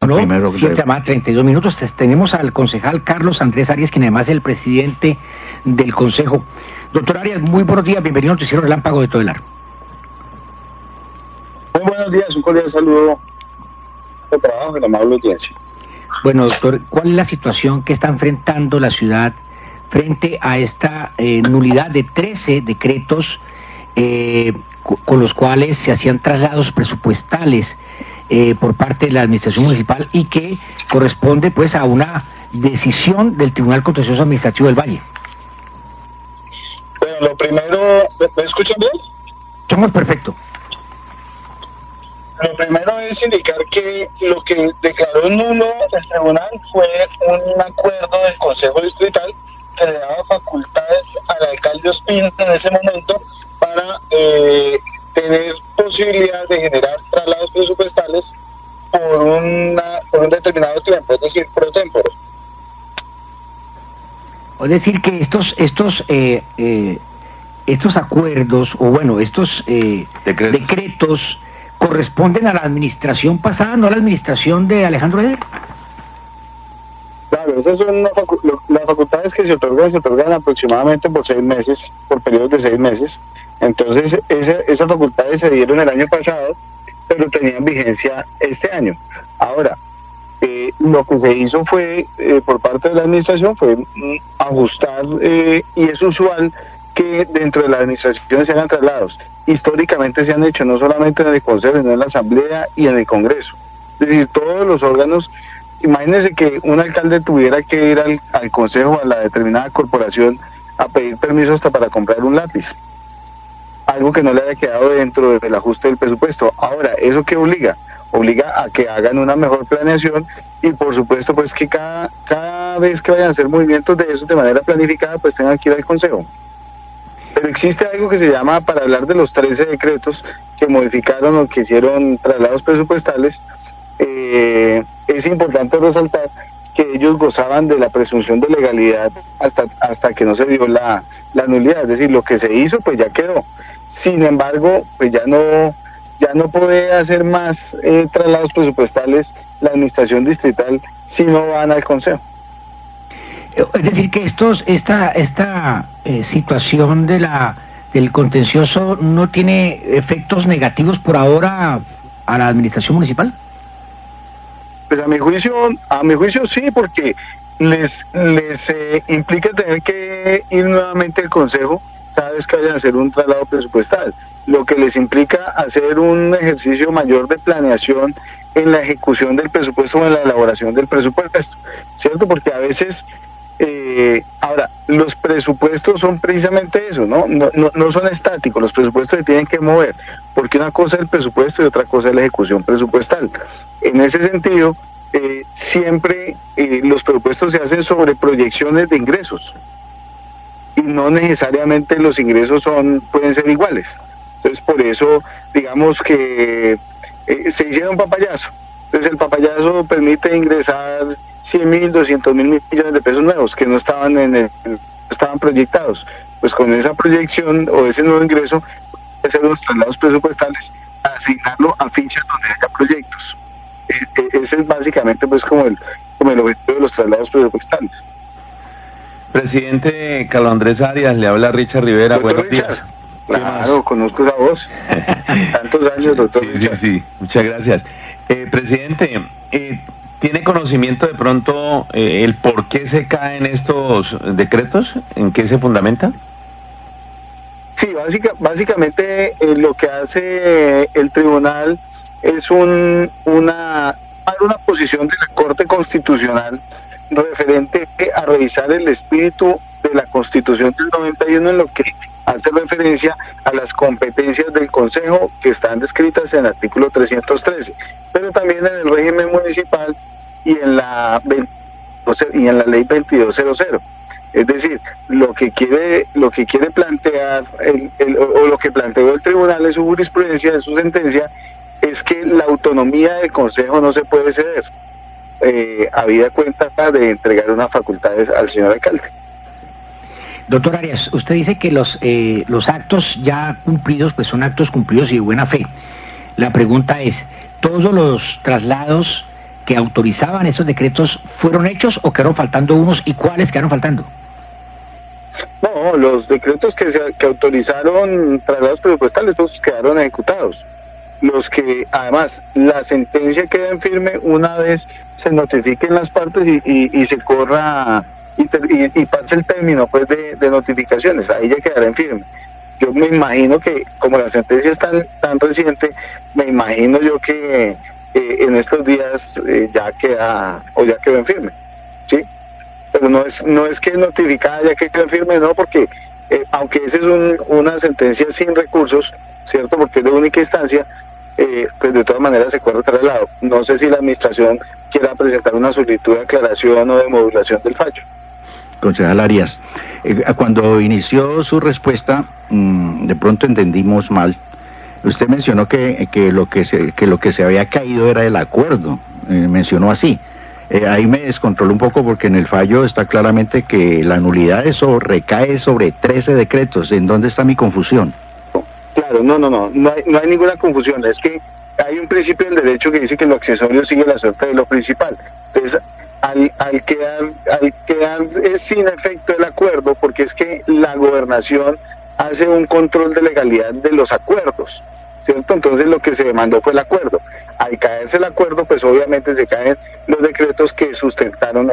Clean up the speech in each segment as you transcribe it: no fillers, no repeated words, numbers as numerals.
Aló, 7:32 minutos. Tenemos al concejal Carlos Andrés Arias, quien además es el presidente del Consejo. Doctor Arias, muy buenos días, bienvenido al noticiero Relámpago de Todelar. Muy buenos días, un cordial saludo de trabajo y la amable audiencia. Bueno, doctor, ¿cuál es la situación que está enfrentando la ciudad frente a esta nulidad de 13 decretos con los cuales se hacían traslados presupuestales por parte de la administración municipal y que corresponde pues a una decisión del Tribunal Contencioso Administrativo del Valle? Bueno, lo primero, ¿me escuchan bien? Somos perfecto. Lo primero es indicar que lo que declaró nulo el tribunal fue un acuerdo del Consejo Distrital que le daba facultades al alcalde Ospina en ese momento para tener posibilidad de generar traslados presupuestales por un determinado tiempo, es decir, pro tempore. Es decir, que estos acuerdos, o bueno, estos decretos corresponden a la administración pasada, no a la administración de Alejandro Eder. Claro, esas son las facultades que se otorgan aproximadamente por 6 meses, por periodos de 6 meses. Entonces, esas facultades se dieron el año pasado, pero tenían vigencia este año. Ahora, lo que se hizo fue, por parte de la administración, fue ajustar, y es usual que dentro de la administración se hagan traslados. Históricamente se han hecho no solamente en el Consejo, sino en la Asamblea y en el Congreso. Es decir, todos los órganos. Imagínense que un alcalde tuviera que ir al Consejo, a la determinada corporación, a pedir permiso hasta para comprar un lápiz. Algo que no le haya quedado dentro del ajuste del presupuesto. Ahora, ¿eso qué obliga? Obliga a que hagan una mejor planeación y por supuesto pues que cada vez que vayan a hacer movimientos de eso de manera planificada pues tengan que ir al Consejo. Pero existe algo que se llama, para hablar de los 13 decretos que modificaron o que hicieron traslados presupuestales, es importante resaltar que ellos gozaban de la presunción de legalidad hasta que no se dio la nulidad, es decir, lo que se hizo pues ya quedó. Sin embargo, pues ya no puede hacer más traslados presupuestales la administración distrital si no van al Consejo. Es decir, que esta situación del contencioso no tiene efectos negativos por ahora a la administración municipal. Pues a mi juicio sí, porque les implica tener que ir nuevamente al Consejo cada vez que vayan a hacer un traslado presupuestal, lo que les implica hacer un ejercicio mayor de planeación en la ejecución del presupuesto o en la elaboración del presupuesto, ¿cierto? Porque a veces ahora, los presupuestos son precisamente eso, ¿no? No son estáticos, los presupuestos se tienen que mover, porque una cosa es el presupuesto y otra cosa es la ejecución presupuestal. En ese sentido, siempre los presupuestos se hacen sobre proyecciones de ingresos, y no necesariamente los ingresos pueden ser iguales. Entonces, por eso, digamos que se hicieron un papayazo. Entonces, el papayazo permite ingresar 100.000, 200.000 millones de pesos nuevos que no estaban estaban proyectados. Pues con esa proyección o ese nuevo ingreso, hacer los traslados presupuestales, asignarlo a fichas donde haya proyectos. Ese es básicamente pues como el objetivo de los traslados presupuestales. Presidente Carlos Andrés Arias, le habla Richard Rivera. Doctor Buenos Richard, días. Claro, conozco esa voz. Tantos años, doctor Richard. Sí, muchas gracias. Presidente, ¿tiene conocimiento de pronto el por qué se caen estos decretos? ¿En qué se fundamenta? Sí, básicamente lo que hace el tribunal es una posición de la Corte Constitucional referente a revisar el espíritu de la Constitución del 91 en lo que hace referencia a las competencias del Consejo que están descritas en el artículo 313, pero también en el régimen municipal y en la ley 2200. Es decir, lo que quiere plantear o lo que planteó el tribunal en su jurisprudencia, en su sentencia, es que la autonomía del Consejo no se puede ceder, habida cuenta de entregar unas facultades al señor alcalde. Doctor Arias, usted dice que los actos ya cumplidos pues son actos cumplidos y de buena fe. La pregunta es, ¿todos los traslados que autorizaban esos decretos fueron hechos o quedaron faltando unos, y cuáles quedaron faltando? No, los decretos que autorizaron traslados presupuestales pues quedaron ejecutados. Los que, además, la sentencia queda en firme una vez se notifiquen las partes y se corra y pase el término pues de notificaciones, ahí ya quedará en firme. Yo me imagino que, como la sentencia es tan reciente, me imagino yo que en estos días ya quedó en firme, ¿sí? Pero no es que notificada ya quedó en firme, no, porque aunque esa es una sentencia sin recursos, ¿cierto? Porque es de única instancia, pues de todas maneras se corre traslado. No sé si la administración quiera presentar una solicitud de aclaración o de modulación del fallo. Concejal Arias, cuando inició su respuesta, de pronto entendimos mal. Usted mencionó que lo que se había caído era el acuerdo, mencionó así. Ahí me descontroló un poco porque en el fallo está claramente que la nulidad de eso recae sobre 13 decretos. ¿En dónde está mi confusión? Claro, no hay ninguna confusión. Es que hay un principio del derecho que dice que lo accesorio sigue la suerte de lo principal. Entonces, al quedar sin efecto el acuerdo, porque es que la gobernación hace un control de legalidad de los acuerdos, ¿cierto? Entonces lo que se demandó fue el acuerdo. Al caerse el acuerdo, pues obviamente se caen los decretos que se sustentaron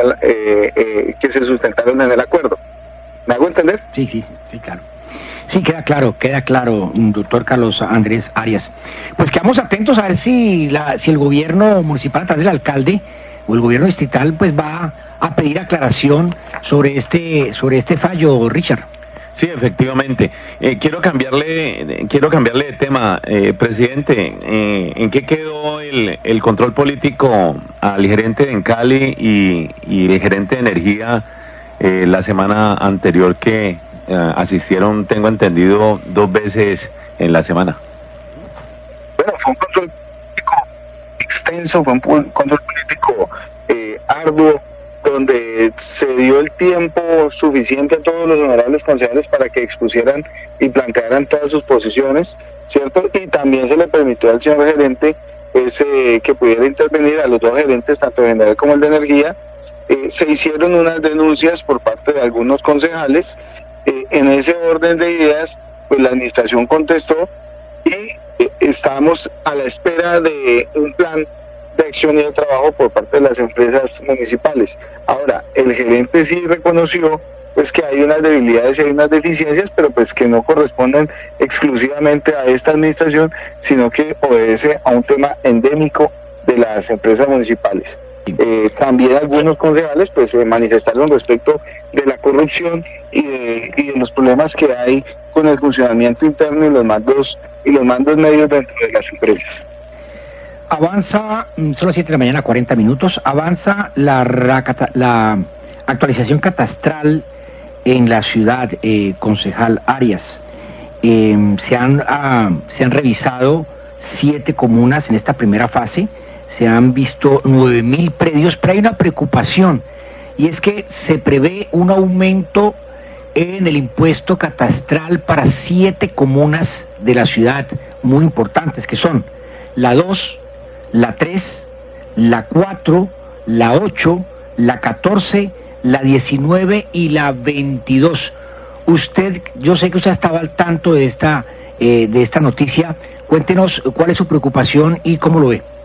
en el acuerdo. ¿Me hago entender? Sí, claro. Sí, queda claro, doctor Carlos Andrés Arias. Pues quedamos atentos a ver si el gobierno municipal, a través del alcalde, o el gobierno distrital, pues va a pedir aclaración sobre este fallo, Richard. Sí, efectivamente. Quiero cambiarle de tema, presidente. ¿En qué quedó el control político al gerente de Encali y el gerente de energía la semana anterior que asistieron, tengo entendido, 2 veces en la semana? Bueno, fue un control político extenso, fue un control político arduo, donde se dio el tiempo suficiente a todos los honorables concejales para que expusieran y plantearan todas sus posiciones, ¿cierto? Y también se le permitió al señor gerente que pudiera intervenir, a los dos gerentes, tanto de general como el de energía. Se hicieron unas denuncias por parte de algunos concejales. En ese orden de ideas, pues la administración contestó y estamos a la espera de un plan de acción y de trabajo por parte de las empresas municipales. Ahora, el gerente sí reconoció pues que hay unas debilidades y hay unas deficiencias, pero pues que no corresponden exclusivamente a esta administración, sino que obedece a un tema endémico de las empresas municipales. También algunos concejales pues se manifestaron respecto de la corrupción y de los problemas que hay con el funcionamiento interno y los mandos medios dentro de las empresas. Avanza, son las 7 de la mañana, 40 minutos, avanza la actualización catastral en la ciudad, concejal Arias. Se han revisado 7 comunas en esta primera fase, se han visto 9.000 predios, pero hay una preocupación, y es que se prevé un aumento en el impuesto catastral para 7 comunas de la ciudad muy importantes, que son la 2, la 3, la 4, la 8, la 14, la 19 y la 22. Yo sé que usted estaba al tanto de esta noticia. Cuéntenos cuál es su preocupación y cómo lo ve.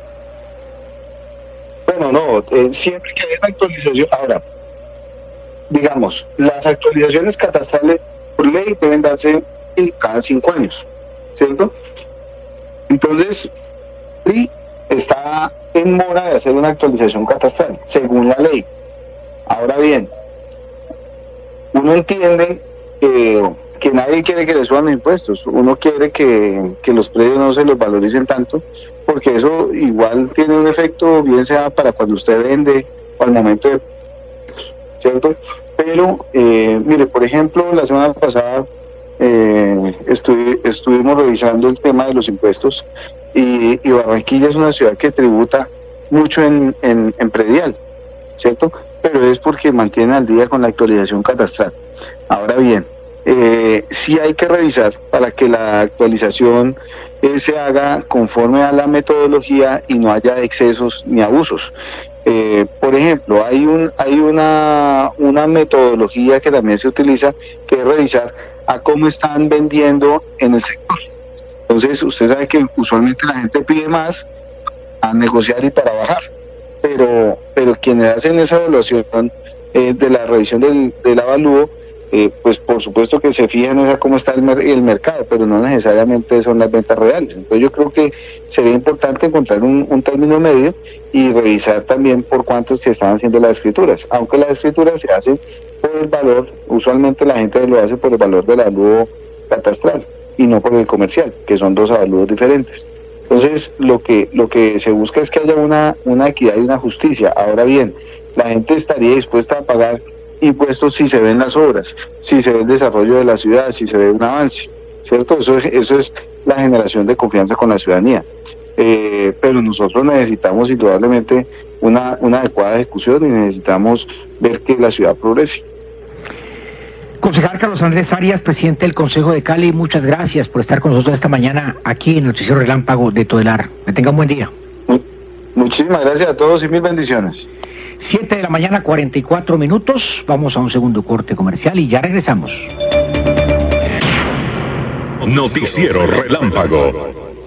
Bueno, siempre que hay una actualización, ahora, digamos, las actualizaciones catastrales por ley deben darse cada 5 años, ¿cierto? Entonces, sí, está en mora de hacer una actualización catastral, según la ley. Ahora bien, uno entiende que nadie quiere que le suban los impuestos, uno quiere que los predios no se los valoricen tanto, porque eso igual tiene un efecto, bien sea para cuando usted vende o al momento de... ¿cierto? Pero, mire, por ejemplo, la semana pasada estuvimos revisando el tema de los impuestos y Barranquilla es una ciudad que tributa mucho en predial, ¿cierto? Pero es porque mantiene al día con la actualización catastral. Ahora bien, sí hay que revisar para que la actualización se haga conforme a la metodología y no haya excesos ni abusos. Por ejemplo, hay una metodología que también se utiliza, que es revisar a cómo están vendiendo en el sector. Entonces, usted sabe que usualmente la gente pide más a negociar y para bajar, pero quienes hacen esa evaluación de la revisión del avalúo, pues por supuesto que se fijan en cómo está el mercado, pero no necesariamente son las ventas reales. Entonces yo creo que sería importante encontrar un término medio y revisar también por cuánto se están haciendo las escrituras, aunque las escrituras se hacen por el valor, usualmente la gente lo hace por el valor del avalúo catastral y no por el comercial, que son dos avalúos diferentes. Entonces lo que se busca es que haya una equidad y una justicia. Ahora bien, la gente estaría dispuesta a pagar impuestos si se ven las obras, si se ve el desarrollo de la ciudad, si se ve un avance, ¿cierto? Eso es la generación de confianza con la ciudadanía. Pero nosotros necesitamos indudablemente una adecuada ejecución y necesitamos ver que la ciudad progrese. Concejal Carlos Andrés Arias, presidente del Consejo de Cali, muchas gracias por estar con nosotros esta mañana aquí en el Noticiero Relámpago de Todelar. Que tenga un buen día. Muchísimas gracias a todos y mil bendiciones. 7 de la mañana, 44 minutos. Vamos a un segundo corte comercial y ya regresamos. Noticiero Relámpago.